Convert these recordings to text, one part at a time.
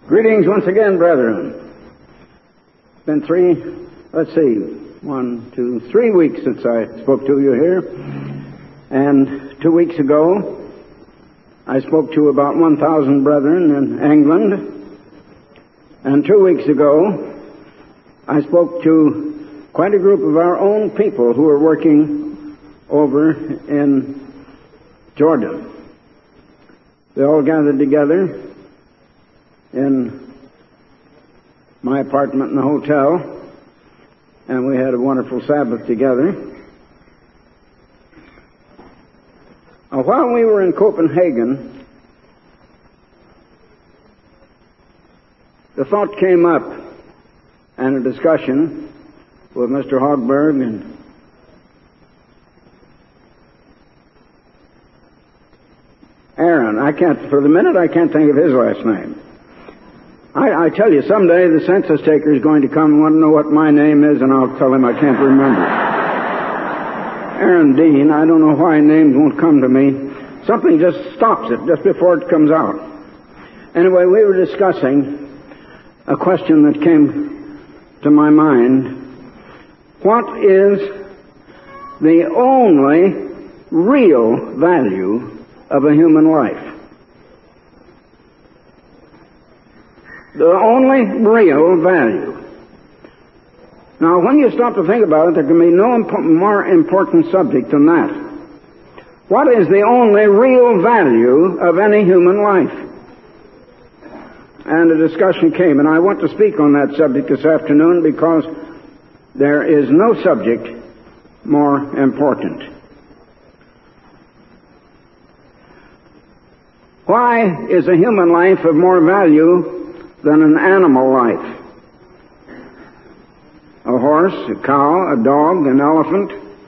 Greetings once again, brethren. It's been 3 weeks since I spoke to you here. And 2 weeks ago, I spoke to about 1,000 brethren in England. And 2 weeks ago, I spoke to quite a group of our own people who are working over in Jordan. They all gathered together in my apartment in the hotel, and we had a wonderful Sabbath together. While we were in Copenhagen, the thought came up, and a discussion with Mr. Hogberg and Aaron. For the minute, I can't think of his last name. I tell you, someday the census taker is going to come and want to know what my name is, and I'll tell him I can't remember. Aaron Dean, I don't know why names won't come to me. Something just stops it just before it comes out. Anyway, we were discussing a question that came to my mind. What is the only real value of a human life? The only real value. Now, when you stop to think about it, there can be no more important subject than that. What is the only real value of any human life? And a discussion came, and I want to speak on that subject this afternoon because there is no subject more important. Why is a human life of more value than an animal life? A horse, a cow, a dog, an elephant.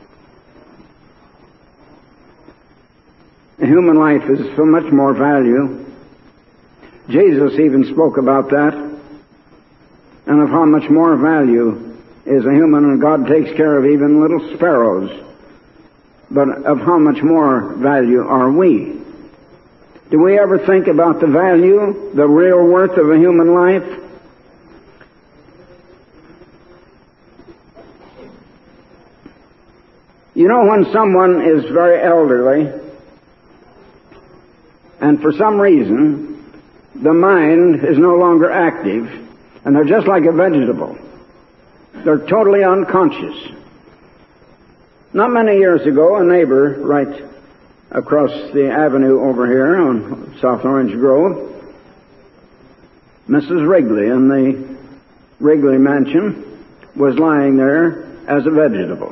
A human life is so much more value. Jesus even spoke about that, and of how much more value is a human, and God takes care of even little sparrows. But of how much more value are we? Do we ever think about the value, the real worth of a human life? You know, when someone is very elderly, and for some reason the mind is no longer active, and they're just like a vegetable. They're totally unconscious. Not many years ago, a neighbor right across the avenue over here on South Orange Grove, Mrs. Wrigley in the Wrigley Mansion, was lying there as a vegetable.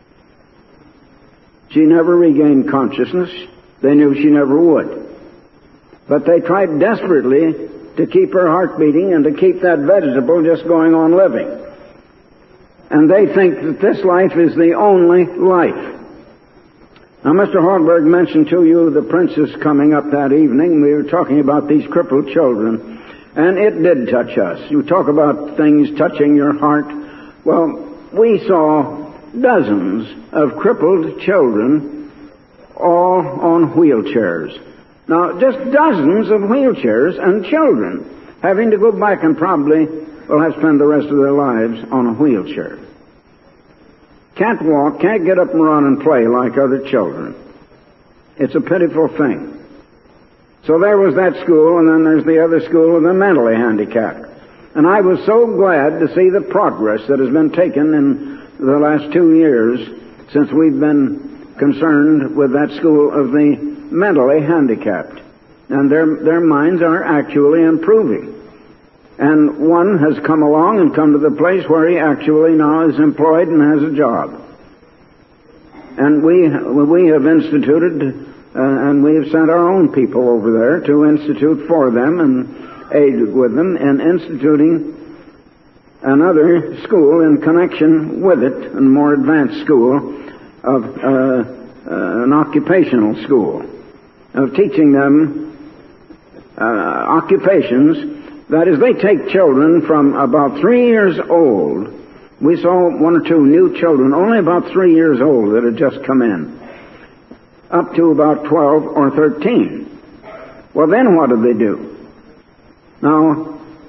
She never regained consciousness. They knew she never would. But they tried desperately to keep her heart beating and to keep that vegetable just going on living. And they think that this life is the only life. Now, Mr. Hogberg mentioned to you the princess coming up that evening. We were talking about these crippled children, and it did touch us. You talk about things touching your heart. Well, we saw dozens of crippled children, all on wheelchairs. Now, just dozens of wheelchairs and children having to go back and probably will have to spend the rest of their lives on a wheelchair. Can't walk, can't get up and run and play like other children. It's a pitiful thing. So there was that school, and then there's the other school of the mentally handicapped. And I was so glad to see the progress that has been taken in the last 2 years since we've been concerned with that school of the mentally handicapped. And their minds are actually improving. And one has come along and come to the place where he actually now is employed and has a job. And we have instituted, and we have sent our own people over there to institute for them and aid with them in instituting another school in connection with it, a more advanced school of an occupational school, of teaching them occupations. That is, they take children from about 3 years old. We saw 1 or 2 new children, only about 3 years old, that had just come in, up to about 12 or 13. Well, then what do? Now,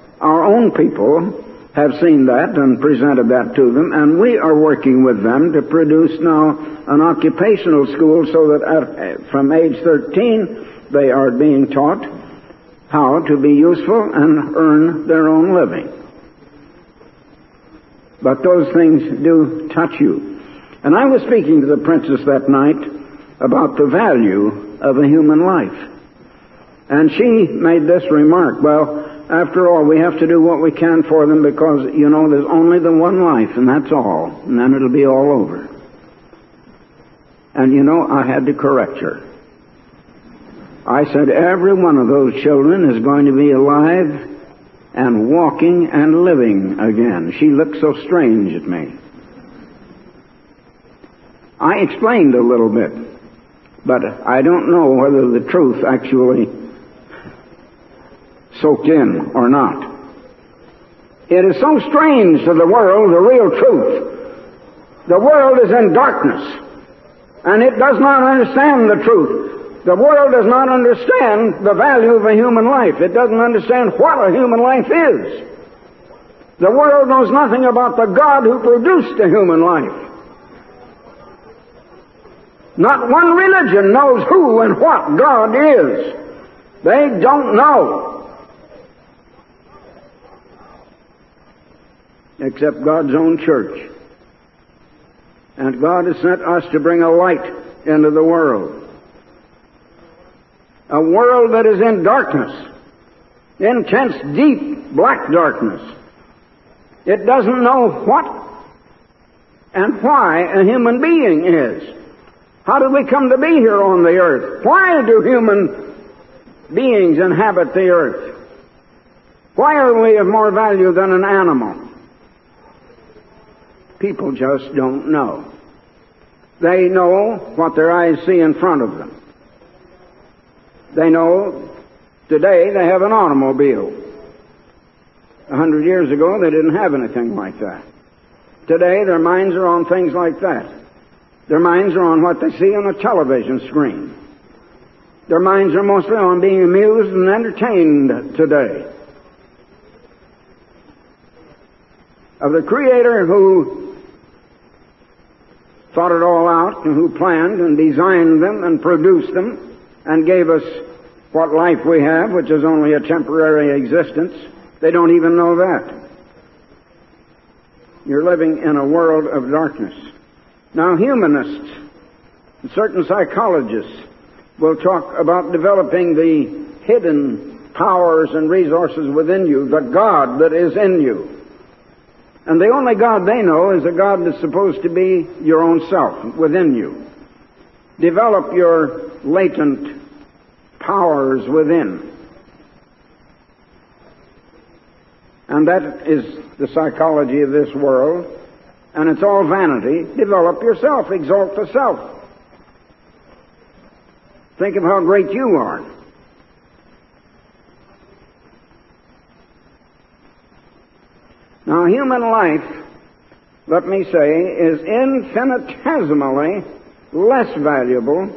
own people have seen that and presented that to them, and we are working with them to produce now an occupational school so that from age 13 they are being taught how to be useful and earn their own living. But those things do touch you. And I was speaking to the princess that night about the value of a human life. And she made this remark, well, after all, we have to do what we can for them because, there's only the one life, and that's all. And then it'll be all over. And I had to correct her. I said, every one of those children is going to be alive and walking and living again. She looked so strange at me. I explained a little bit, but I don't know whether the truth actually soaked in or not. It is so strange to the world, the real truth. The world is in darkness, and it does not understand the truth. The world does not understand the value of a human life. It doesn't understand what a human life is. The world knows nothing about the God who produced a human life. Not one religion knows who and what God is. They don't know. Except God's own church. And God has sent us to bring a light into the world. A world that is in darkness. Intense, deep, black darkness. It doesn't know what and why a human being is. How did we come to be here on the earth? Why do human beings inhabit the earth? Why are we of more value than an animal? People just don't know. They know what their eyes see in front of them. They know today they have an automobile. 100 years ago they didn't have anything like that. Today their minds are on things like that. Their minds are on what they see on a television screen. Their minds are mostly on being amused and entertained today. Of the Creator who thought it all out and who planned and designed them and produced them and gave us what life we have, which is only a temporary existence, they don't even know that. You're living in a world of darkness. Now, humanists and certain psychologists will talk about developing the hidden powers and resources within you, the God that is in you. And the only God they know is a God that's supposed to be your own self, within you. Develop your latent powers within. And that is the psychology of this world. And it's all vanity. Develop yourself. Exalt the self. Think of how great you are. Now, human life, let me say, is infinitesimally less valuable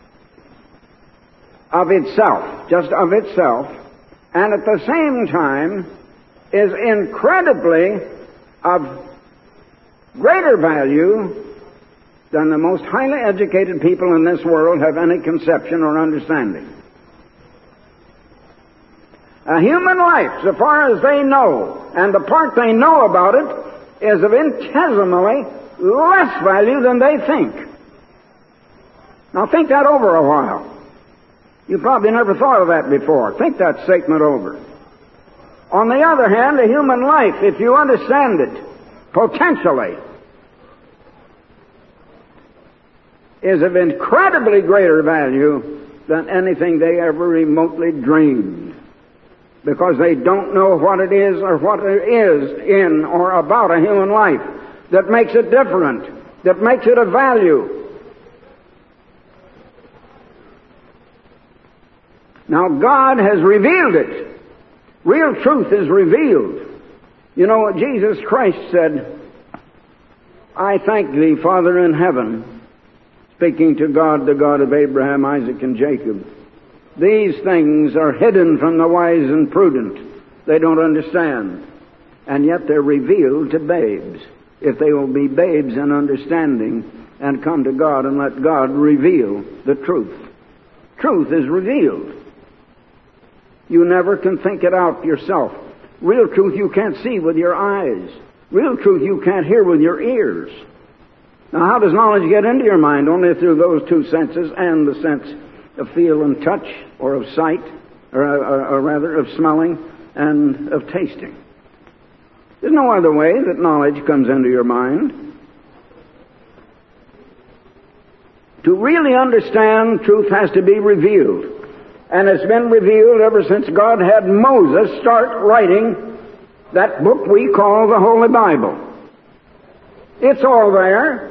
of itself, just of itself, and at the same time is incredibly of greater value than the most highly educated people in this world have any conception or understanding. A human life, so far as they know, and the part they know about it, is of infinitesimally less value than they think. Now think that over a while. You probably never thought of that before. Think that statement over. On the other hand, a human life, if you understand it, potentially, is of incredibly greater value than anything they ever remotely dreamed. Because they don't know what it is or what it is in or about a human life that makes it different, that makes it of value. Now God has revealed it. Real truth is revealed. You know what Jesus Christ said? I thank thee, Father in heaven, speaking to God, the God of Abraham, Isaac, and Jacob. These things are hidden from the wise and prudent, They don't understand. And yet they're revealed to babes. If they will be babes in understanding and come to God and let God reveal the truth. Truth is revealed. You never can think it out yourself. Real truth you can't see with your eyes. Real truth you can't hear with your ears. Now, how does knowledge get into your mind? Only through those two senses and the sense of feel and touch, or of sight, or rather of smelling and of tasting. There's no other way that knowledge comes into your mind. To really understand, truth has to be revealed. And it's been revealed ever since God had Moses start writing that book we call the Holy Bible. It's all there.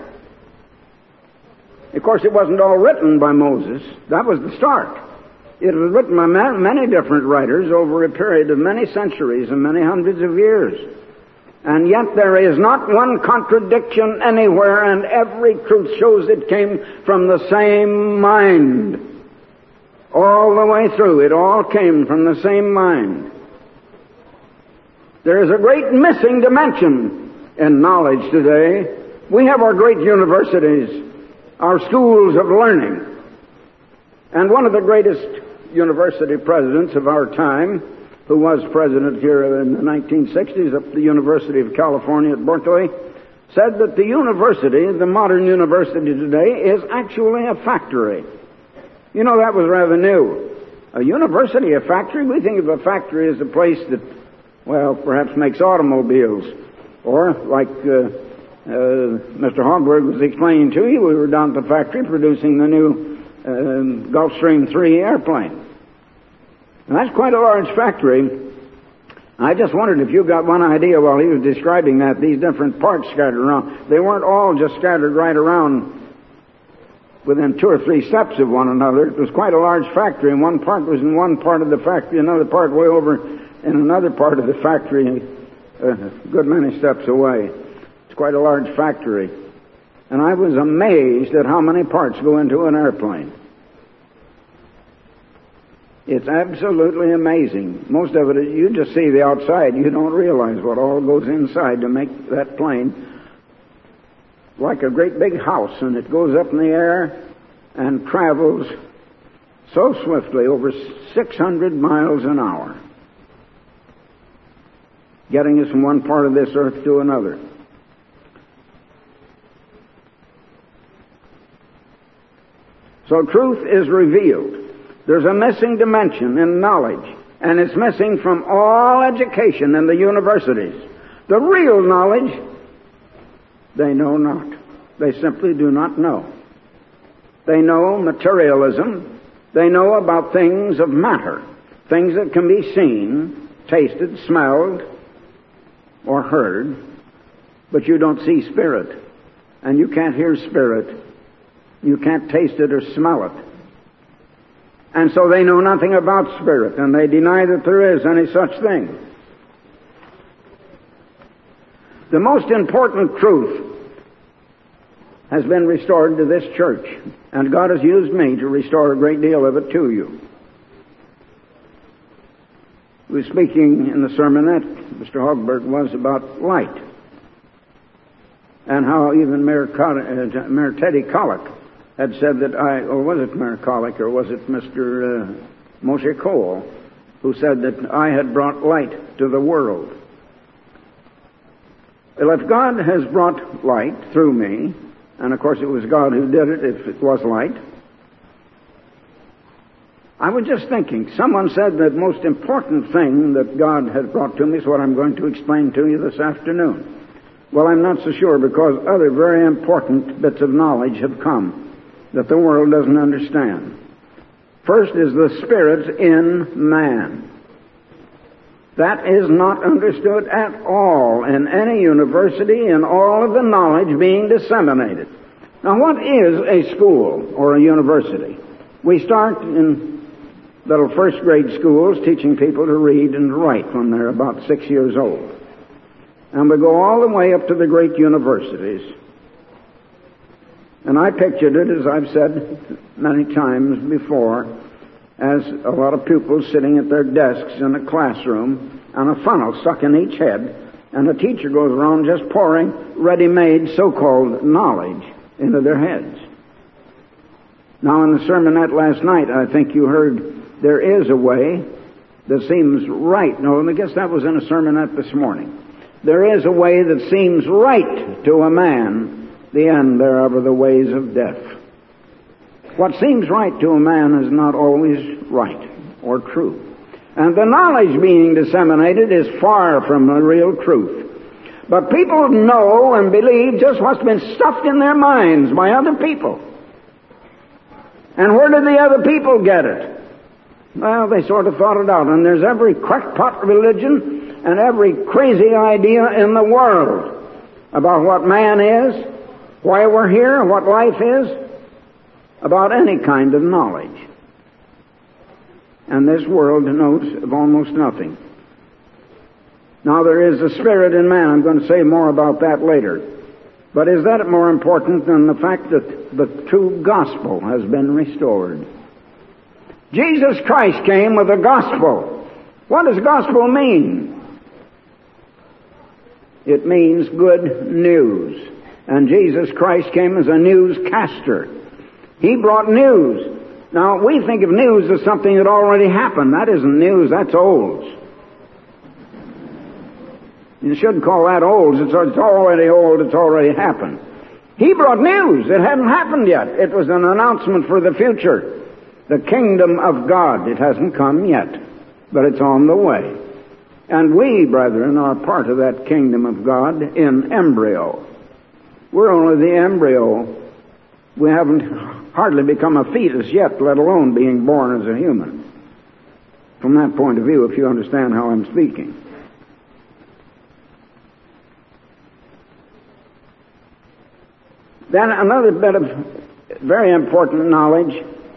Of course, it wasn't all written by Moses. That was the start. It was written by many different writers over a period of many centuries and many hundreds of years. And yet there is not one contradiction anywhere, and every truth shows it came from the same mind. All the way through, it all came from the same mind. There is a great missing dimension in knowledge today. We have our great universities, our schools of learning. And one of the greatest university presidents of our time, who was president here in the 1960s at the University of California at Berkeley, said that the university, the modern university today, is actually a factory. You know, that was rather new. A university, a factory? We think of a factory as a place that, well, perhaps makes automobiles. Or, like Mr. Hogberg was explaining to you, we were down at the factory producing the new Gulfstream 3 airplane. And that's quite a large factory. I just wondered if you got one idea while he was describing that, these different parts scattered around. They weren't all just scattered right around within 2 or 3 steps of one another. It was quite a large factory, and one part was in one part of the factory, another part way over in another part of the factory, a good many steps away. It's quite a large factory. And I was amazed at how many parts go into an airplane. It's absolutely amazing. Most of it, you just see the outside. You don't realize what all goes inside to make that plane like a great big house, and it goes up in the air and travels so swiftly, over 600 miles an hour, getting us from one part of this earth to another. So truth is revealed. There's a missing dimension in knowledge, and it's missing from all education in the universities. The real knowledge, they know not. They simply do not know. They know materialism. They know about things of matter, things that can be seen, tasted, smelled, or heard, but you don't see spirit, and you can't hear spirit. You can't taste it or smell it. And so they know nothing about spirit, and they deny that there is any such thing. The most important truth has been restored to this church, and God has used me to restore a great deal of it to you. We were speaking in the sermonette, Mr. Hogberg, was about light, and how even Mayor Teddy Kollek had said that or was it Mayor Kollek, or was it Mr. Moshe Cole, who said that I had brought light to the world. Well, if God has brought light through me, and of course it was God who did it if it was light, I was just thinking, someone said the most important thing that God has brought to me is what I'm going to explain to you this afternoon. Well, I'm not so sure, because other very important bits of knowledge have come that the world doesn't understand. First is the Spirit in man. That is not understood at all in any university, in all of the knowledge being disseminated. Now, what is a school or a university? We start in little first grade schools teaching people to read and write when they're about 6 years old. And we go all the way up to the great universities. And I pictured it, as I've said many times before, as a lot of pupils sitting at their desks in a classroom and a funnel stuck in each head, and the teacher goes around just pouring ready-made so-called knowledge into their heads. Now, in the sermonette last night, I think you heard there is a way that seems right. No, I guess that was in a sermonette this morning. There is a way that seems right to a man, the end thereof are the ways of death. What seems right to a man is not always right or true. And the knowledge being disseminated is far from the real truth. But people know and believe just what's been stuffed in their minds by other people. And where did the other people get it? Well, they sort of thought it out. And there's every crackpot religion and every crazy idea in the world about what man is, why we're here, what life is, about any kind of knowledge. And this world knows of almost nothing. Now, there is a spirit in man. I'm going to say more about that later. But is that more important than the fact that the true gospel has been restored? Jesus Christ came with a gospel. What does gospel mean? It means good news. And Jesus Christ came as a newscaster. He brought news. Now, we think of news as something that already happened. That isn't news, that's old. You shouldn't call that old. It's already old, it's already happened. He brought news. It hadn't happened yet. It was an announcement for the future. The kingdom of God. It hasn't come yet, but it's on the way. And we, brethren, are part of that kingdom of God in embryo. We're only the embryo. We haven't hardly become a fetus yet, let alone being born as a human. From that point of view, if you understand how I'm speaking. Then another bit of very important knowledge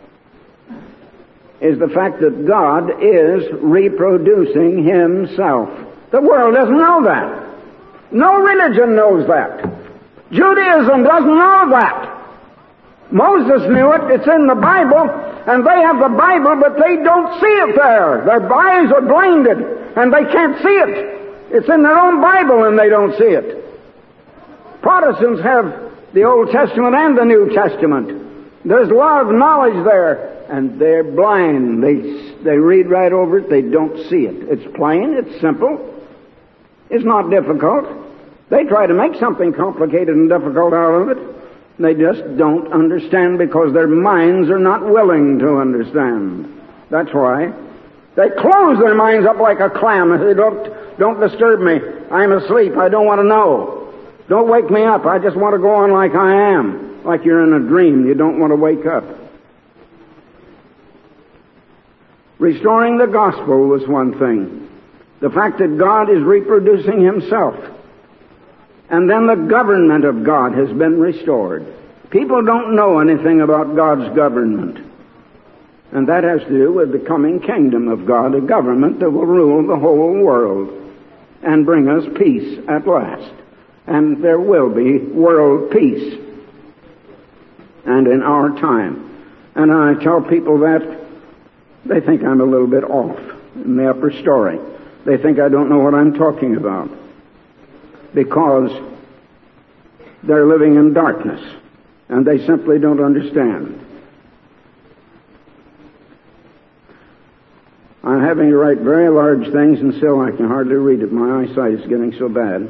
is the fact that God is reproducing Himself. The world doesn't know that. No religion knows that. Judaism doesn't know that. Moses knew it. It's in the Bible, and they have the Bible, but they don't see it there. Their eyes are blinded, and they can't see it. It's in their own Bible, and they don't see it. Protestants have the Old Testament and the New Testament. There's a lot of knowledge there, and they're blind. They read right over it. They don't see it. It's plain. It's simple. It's not difficult. They try to make something complicated and difficult out of it. They just don't understand because their minds are not willing to understand. That's why. They close their minds up like a clam. They say, don't disturb me. I'm asleep. I don't want to know. Don't wake me up. I just want to go on like I am. Like you're in a dream. You don't want to wake up. Restoring the gospel was one thing. The fact that God is reproducing Himself. And then the government of God has been restored. People don't know anything about God's government. And that has to do with the coming kingdom of God, a government that will rule the whole world and bring us peace at last. And there will be world peace. And in our time. And I tell people that, they think I'm a little bit off in the upper story. They think I don't know what I'm talking about. Because they're living in darkness, and they simply don't understand. I'm having to write very large things, and still I can hardly read it. My eyesight is getting so bad.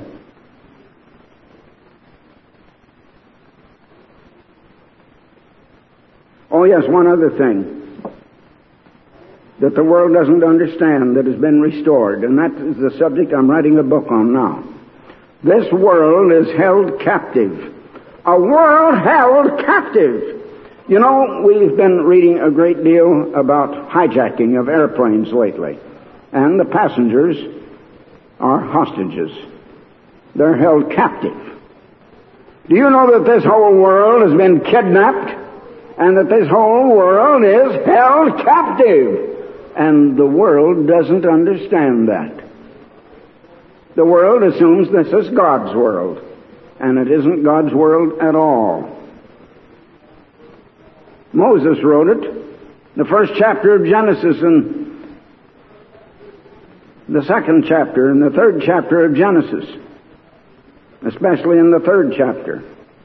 Oh yes, one other thing that the world doesn't understand that has been restored, and that is the subject I'm writing a book on now. This world is held captive. A world held captive. You know, we've been reading a great deal about hijacking of airplanes lately. And the passengers are hostages. They're held captive. Do you know that this whole world has been kidnapped? And that this whole world is held captive? And the world doesn't understand that. The world assumes this is God's world, and it isn't God's world at all. Moses wrote it, the first chapter of Genesis, and the second chapter and the third chapter of Genesis, especially in the third chapter,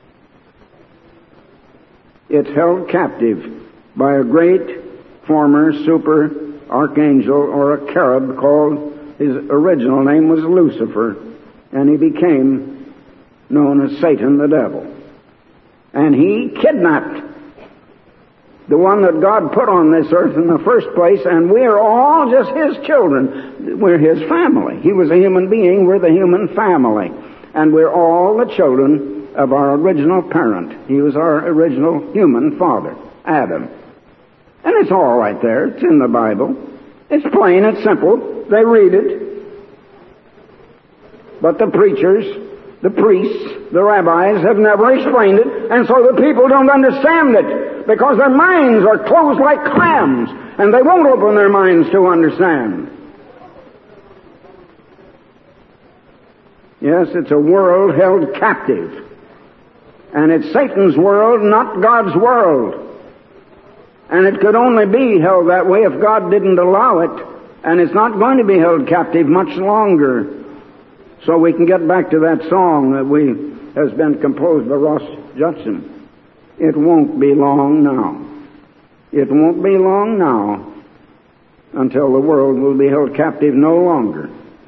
it's held captive by a great former super archangel or a cherub called, his original name was Lucifer, and he became known as Satan the devil. And he kidnapped the one that God put on this earth in the first place, and we're all just his children. We're his family. He was a human being, we're the human family. And we're all the children of our original parent. He was our original human father, Adam. And it's all right there. It's in the Bible. It's plain, it's simple. They read it. But the preachers, the priests, the rabbis have never explained it, and so the people don't understand it, because their minds are closed like clams, and they won't open their minds to understand. Yes, it's a world held captive. And it's Satan's world, not God's world. And it could only be held that way if God didn't allow it. And it's not going to be held captive much longer. So we can get back to that song that has been composed by Ross Judson. It won't be long now. It won't be long now until the world will be held captive no longer.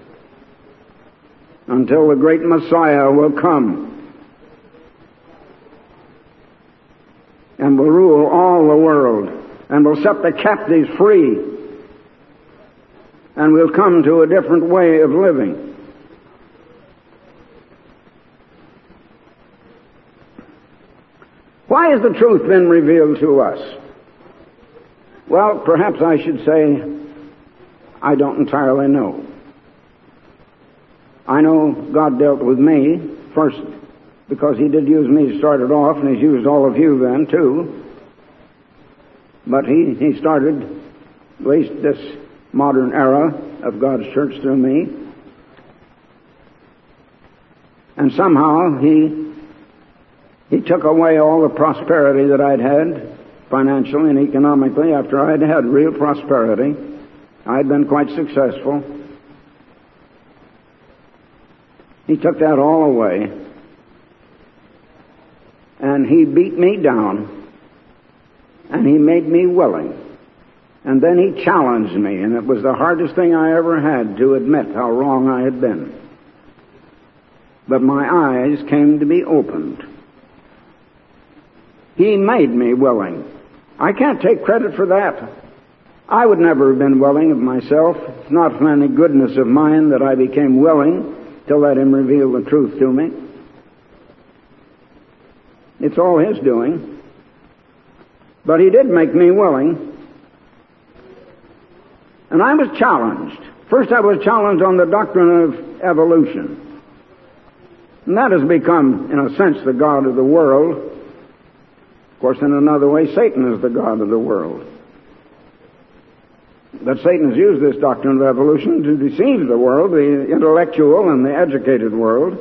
Until the great Messiah will come and will rule all the world and will set the captives free, and we'll come to a different way of living. Why has the truth been revealed to us? Well, perhaps I should say, I don't entirely know. I know God dealt with me first because He did use me to start it off, and He's used all of you then too. But He started at least this modern era of God's church through me. And somehow He took away all the prosperity that I'd had, financially and economically, after I'd had real prosperity. I'd been quite successful. He took that all away. And He beat me down. And He made me willing. And then He challenged me, and it was the hardest thing I ever had to admit how wrong I had been. But my eyes came to be opened. He made me willing. I can't take credit for that. I would never have been willing of myself. It's not from any goodness of mine that I became willing to let Him reveal the truth to me. It's all His doing. But He did make me willing. And I was challenged. First I was challenged on the doctrine of evolution. And that has become, in a sense, the God of the world. Of course, in another way, Satan is the God of the world. But Satan has used this doctrine of evolution to deceive the world, the intellectual and the educated world.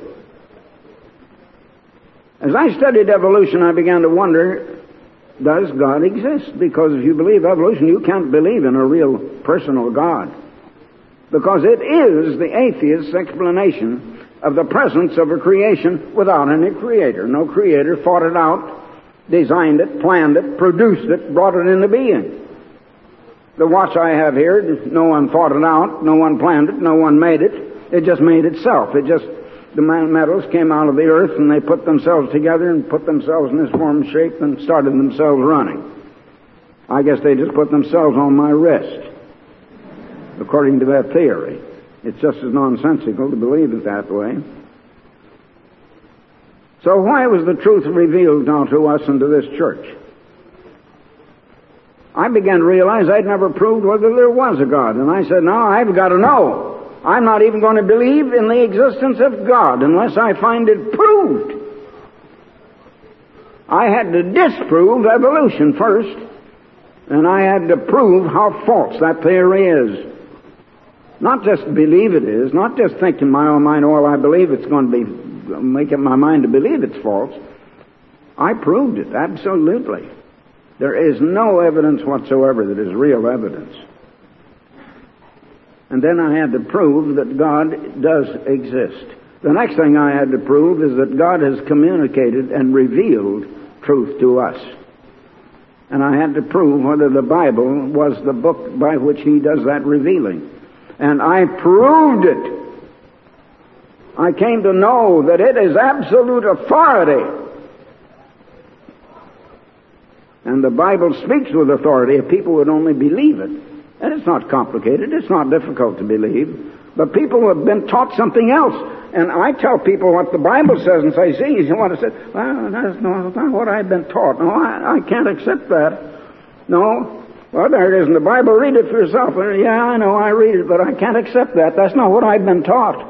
As I studied evolution, I began to wonder, does God exist? Because if you believe evolution, you can't believe in a real personal God. Because it is the atheist's explanation of the presence of a creation without any creator. No creator thought it out, designed it, planned it, produced it, brought it into being. The watch I have here, no one thought it out, no one planned it, no one made it. It just made itself. The metals came out of the earth and they put themselves together and put themselves in this form and shape and started themselves running. I guess they just put themselves on my wrist, according to that theory. It's just as nonsensical to believe it that way. So why was the truth revealed now to us and to this church? I began to realize I'd never proved whether there was a God. And I said, now I've got to know. I'm not even going to believe in the existence of God unless I find it proved. I had to disprove evolution first, and I had to prove how false that theory is. Not just believe it is, not just think in my own mind, oh, I believe it's going to be, make up my mind to believe it's false. I proved it, absolutely. There is no evidence whatsoever that is real evidence. And then I had to prove that God does exist. The next thing I had to prove is that God has communicated and revealed truth to us. And I had to prove whether the Bible was the book by which He does that revealing. And I proved it. I came to know that it is absolute authority. And the Bible speaks with authority if people would only believe it. And it's not complicated. It's not difficult to believe. But people have been taught something else. And I tell people what the Bible says and say, see, you want to say, well, that's not what I've been taught. No, I can't accept that. No. Well, there it is in the Bible. Read it for yourself. Yeah, I know, I read it, but I can't accept that. That's not what I've been taught.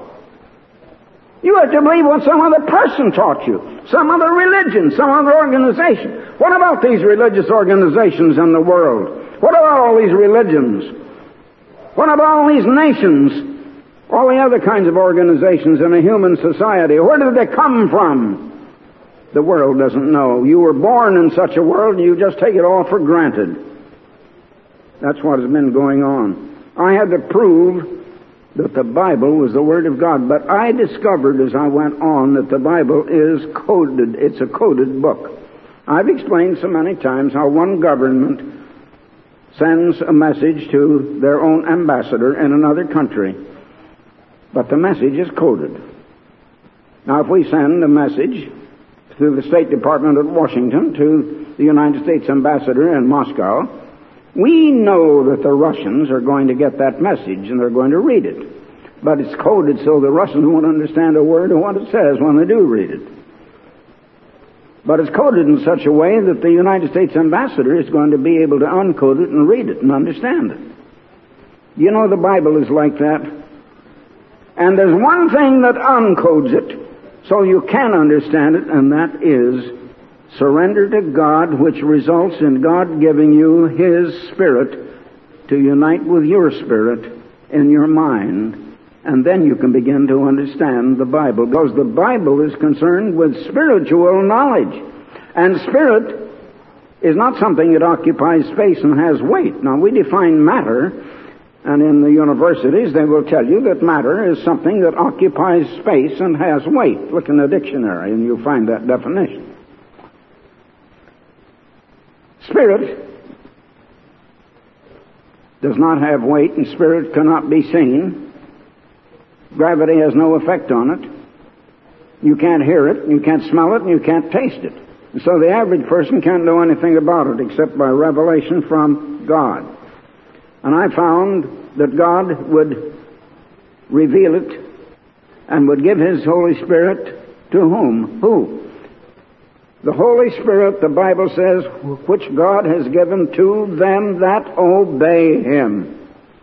You have to believe what some other person taught you. Some other religion, some other organization. What about these religious organizations in the world? What about all these religions? What about all these nations? All the other kinds of organizations in a human society. Where did they come from? The world doesn't know. You were born in such a world and you just take it all for granted. That's what has been going on. I had to prove that the Bible was the Word of God. But I discovered as I went on that the Bible is coded. It's a coded book. I've explained so many times how one government sends a message to their own ambassador in another country. But the message is coded. Now, if we send a message through the State Department at Washington to the United States ambassador in Moscow, we know that the Russians are going to get that message and they're going to read it. But it's coded so the Russians won't understand a word of what it says when they do read it. But it's coded in such a way that the United States ambassador is going to be able to uncode it and read it and understand it. You know, the Bible is like that. And there's one thing that uncodes it so you can understand it, and that is surrender to God, which results in God giving you His Spirit to unite with your spirit in your mind. And then you can begin to understand the Bible. Because the Bible is concerned with spiritual knowledge. And spirit is not something that occupies space and has weight. Now, we define matter, and in the universities they will tell you that matter is something that occupies space and has weight. Look in the dictionary and you'll find that definition. Spirit does not have weight, and spirit cannot be seen. Gravity has no effect on it. You can't hear it, you can't smell it, and you can't taste it. And so the average person can't know anything about it except by revelation from God. And I found that God would reveal it and would give His Holy Spirit to whom? Who? The Holy Spirit, the Bible says, which God has given to them that obey Him.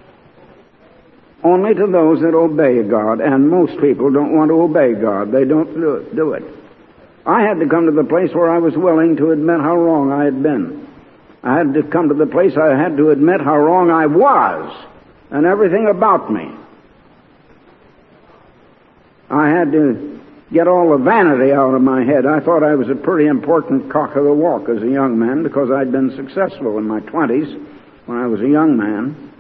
Only to those that obey God. And most people don't want to obey God. They don't do it. I had to come to the place where I was willing to admit how wrong I had been. I had to come to the place I had to admit how wrong I was and everything about me. I had to get all the vanity out of my head. I thought I was a pretty important cock of the walk as a young man because I'd been successful in my 20s when I was a young man.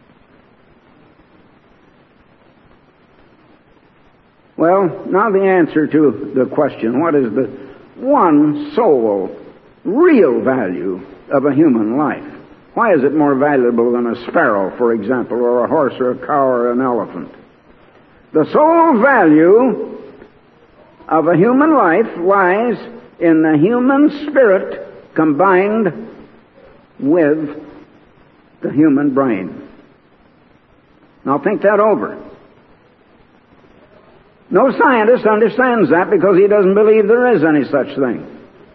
Well, now the answer to the question, what is the one sole, real value of a human life? Why is it more valuable than a sparrow, for example, or a horse or a cow or an elephant? The sole value of a human life lies in the human spirit combined with the human brain. Now think that over. No scientist understands that because he doesn't believe there is any such thing.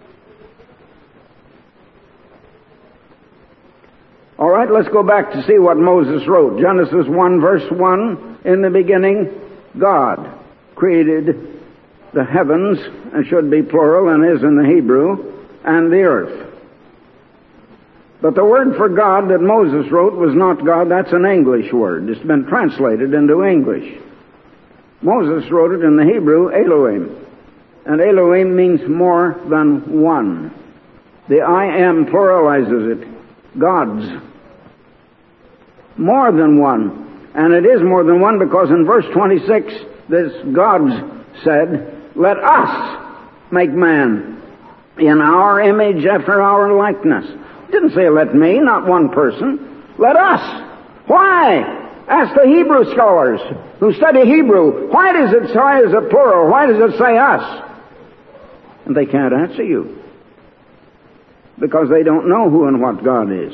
All right, let's go back to see what Moses wrote. Genesis 1, verse 1, in the beginning, God created the heavens, and should be plural and is in the Hebrew, and the earth. But the word for God that Moses wrote was not God. That's an English word. It's been translated into English. Moses wrote it in the Hebrew, Elohim. And Elohim means more than one. The I am pluralizes it. Gods. More than one. And it is more than one because in verse 26, this God said, let us make man in our image after our likeness. It didn't say let me, not one person. Let us. Why? Ask the Hebrew scholars who study Hebrew. Why does it say as a plural? Why does it say us? And they can't answer you. Because they don't know who and what God is.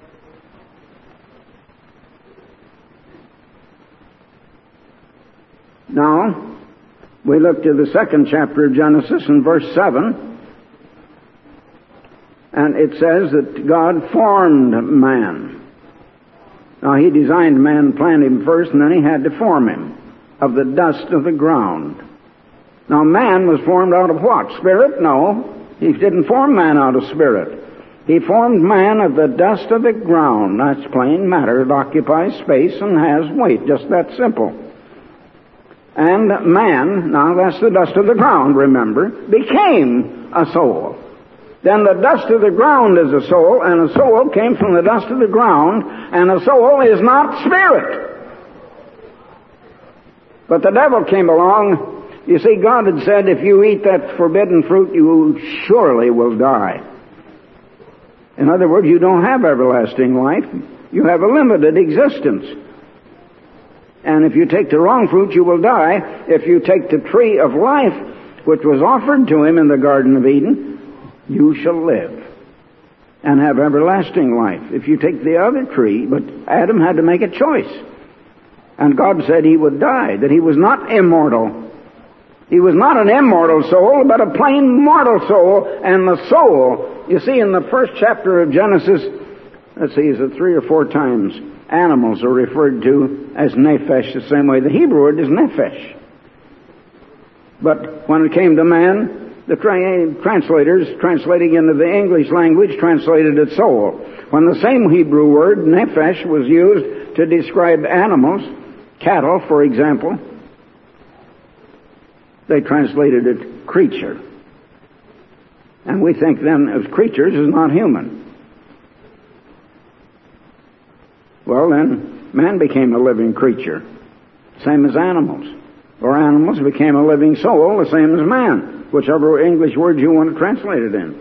Now, we look to the second chapter of Genesis in verse 7. And it says that God formed man. Now, He designed man, planted him first, and then He had to form him of the dust of the ground. Now, man was formed out of what? Spirit? No. He didn't form man out of spirit. He formed man of the dust of the ground. That's plain matter. It occupies space and has weight. Just that simple. And man, now that's the dust of the ground, remember, became a soul. Then the dust of the ground is a soul, and a soul came from the dust of the ground, and a soul is not spirit. But the devil came along. You see, God had said, if you eat that forbidden fruit, you surely will die. In other words, you don't have everlasting life. You have a limited existence. And if you take the wrong fruit, you will die. If you take the tree of life, which was offered to him in the Garden of Eden, you shall live and have everlasting life. If you take the other tree, but Adam had to make a choice. And God said he would die, that he was not immortal. He was not an immortal soul, but a plain mortal soul. And the soul, you see, in the first chapter of Genesis, let's see, is it 3 or 4 times, animals are referred to as nephesh, the same way the Hebrew word is nephesh. But when it came to man, the translators, translating into the English language, translated it soul. When the same Hebrew word, nephesh, was used to describe animals, cattle, for example, they translated it creature. And we think then of creatures as not human. Well, then, man became a living creature, same as animals. Or animals became a living soul, the same as man, whichever English word you want to translate it in.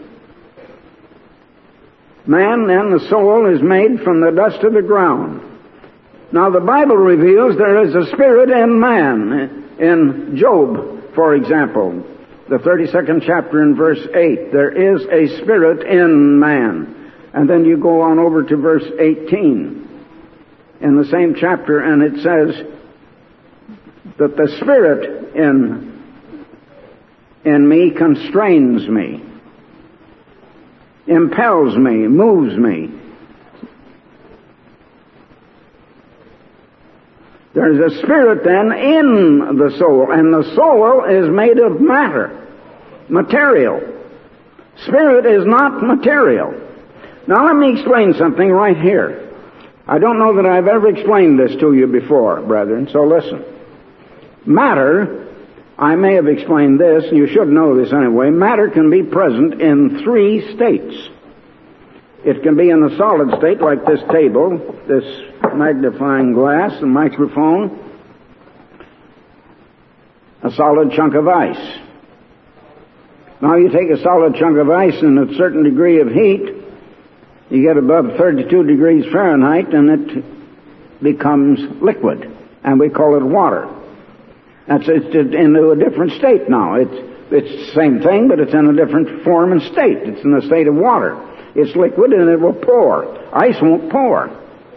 Man, then, the soul, is made from the dust of the ground. Now, the Bible reveals there is a spirit in man. In Job, for example, the 32nd chapter in verse 8, there is a spirit in man. And then you go on over to verse 18 in the same chapter, and it says that the spirit in me constrains me, impels me, moves me. There's a spirit then in the soul, and the soul is made of matter, material. Spirit is not material. Now let me explain something right here. I don't know that I've ever explained this to you before, brethren, so listen. Matter, I may have explained this, and you should know this anyway, matter can be present in 3 states. It can be in the solid state, like this table, this magnifying glass, the microphone, a solid chunk of ice. Now you take a solid chunk of ice and a certain degree of heat, you get above 32 degrees Fahrenheit, and it becomes liquid, and we call it water. It's into a different state now. It's the same thing, but it's in a different form and state. It's in the state of water. It's liquid and it will pour. Ice won't pour.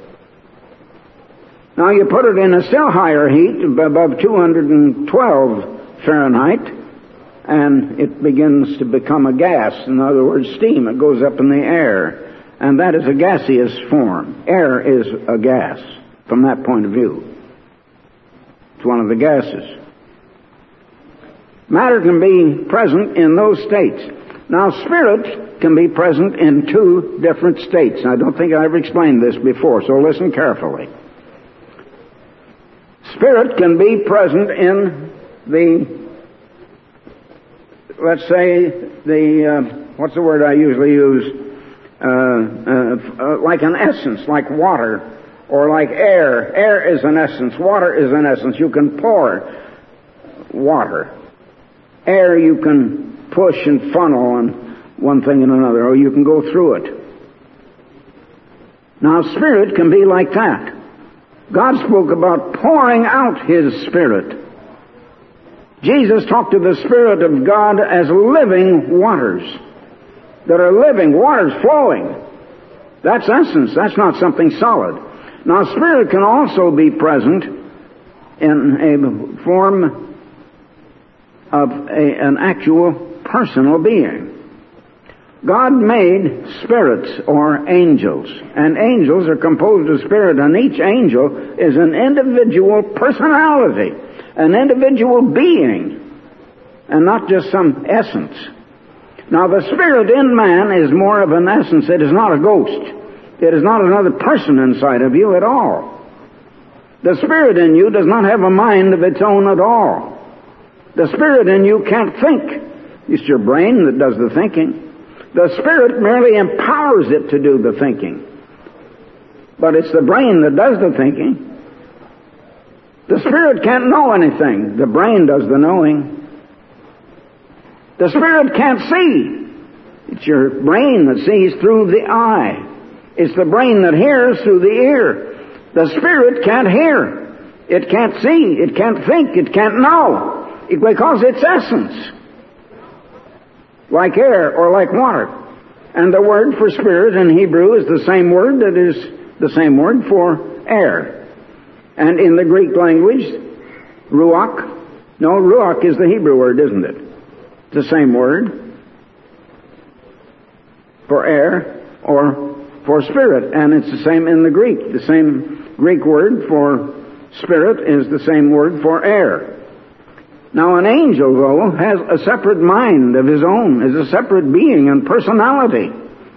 Now you put it in a still higher heat, above 212 Fahrenheit, and it begins to become a gas. In other words, steam. It goes up in the air. And that is a gaseous form. Air is a gas from that point of view. It's one of the gases. Matter can be present in those states. Now, spirit can be present in 2 different states. I don't think I ever explained this before, so listen carefully. Spirit can be present in the, let's say, what's the word I usually use? Like an essence, like water, Or like air. Air is an essence. Water is an essence. You can pour water. Air you can push and funnel on one thing and another, or you can go through it. Now, Spirit can be like that. God spoke about pouring out His Spirit. Jesus talked of the Spirit of God as living waters. That are living waters flowing. That's essence. That's not something solid. Now, Spirit can also be present in a form of an actual personal being. God made spirits or angels, and angels are composed of spirit, and each angel is an individual personality, an individual being, and not just some essence. Now, the spirit in man is more of an essence. It is not a ghost. It is not another person inside of you at all. The spirit in you does not have a mind of its own at all. The spirit in you can't think. It's your brain that does the thinking. The Spirit merely empowers it to do the thinking. But it's the brain that does the thinking. The Spirit can't know anything. The brain does the knowing. The Spirit can't see. It's your brain that sees through the eye. It's the brain that hears through the ear. The Spirit can't hear. It can't see. It can't think. It can't know. Because it's essence. Like air or like water. And the word for spirit in Hebrew is the same word that is the same word for air. And in the Greek language, ruach is the Hebrew word, isn't it? It's the same word for air or for spirit. And it's the same in the Greek. The same Greek word for spirit is the same word for air. Now, an angel, though, has a separate mind of his own, is a separate being and personality.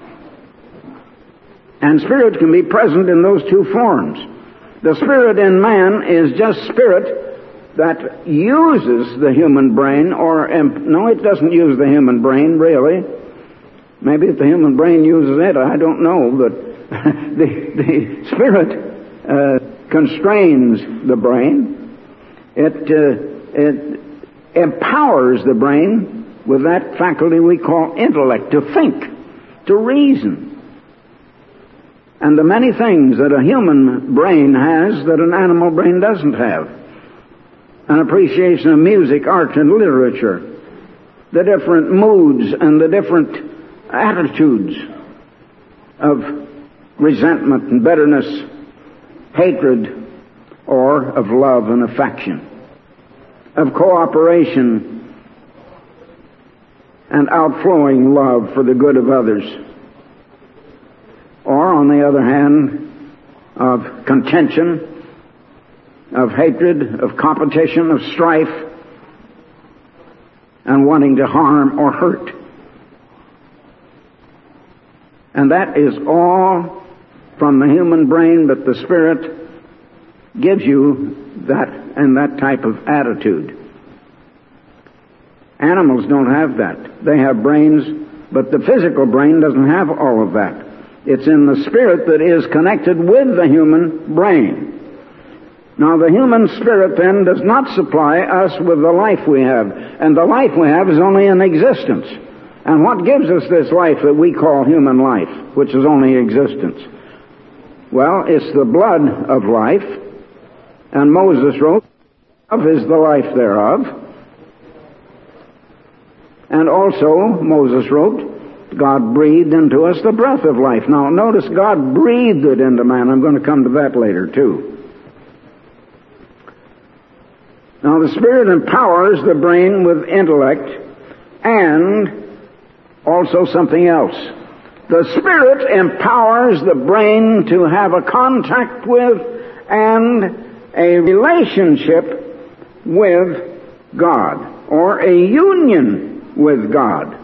And spirit can be present in those two forms. The spirit in man is just spirit that uses the human brain, no, it doesn't use the human brain, really. Maybe if the human brain uses it, I don't know, but the spirit constrains the brain. It empowers the brain with that faculty we call intellect, to think, to reason. And the many things that a human brain has that an animal brain doesn't have. An appreciation of music, art, and literature. The different moods and the different attitudes of resentment and bitterness, hatred, or of love and affection. Of cooperation and outflowing love for the good of others. Or, on the other hand, of contention, of hatred, of competition, of strife, and wanting to harm or hurt. And that is all from the human brain, but the Spirit gives you that and that type of attitude. Animals don't have that. They have brains, but the physical brain doesn't have all of that. It's in the spirit that is connected with the human brain. Now, the human spirit then does not supply us with the life we have, and the life we have is only an existence. And what gives us this life that we call human life, which is only existence? Well, it's the blood of life. And Moses wrote, "Love is the life thereof." And also, Moses wrote, God breathed into us the breath of life. Now, notice God breathed it into man. I'm going to come to that later, too. Now, the Spirit empowers the brain with intellect and also something else. The Spirit empowers the brain to have a contact with and a relationship with God, or a union with God.